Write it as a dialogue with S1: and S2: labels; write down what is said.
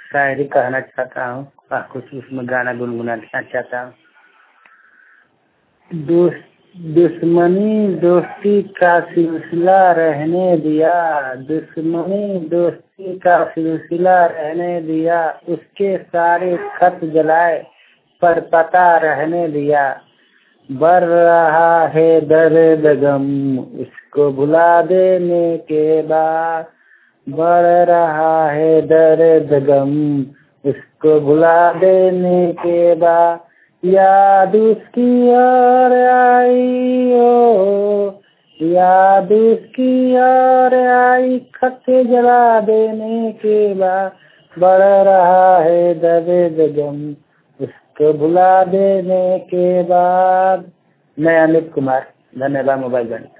S1: शायरी कहना चाहता हूँ, कुछ उसमें गाना गुनगुनाना चाहता हूँ। दुश्मनी दोस्ती का सिलसिला रहने दिया, दुश्मनी दोस्ती का सिलसिला रहने दिया, उसके सारे खत जलाए पर पता रहने दिया। बढ़ रहा है दर्द गम उसको भुला देने के बाद, बढ़ रहा है दर्द गम उसको भुला देने के बाद। याद उसकी और आई ओ, याद उसकी और आई खत जला देने के बाद, बढ़ रहा है दर्द गम उसको भुला देने के बाद। मैं अमित कुमार, धन्यवाद। मोबाइल बंद।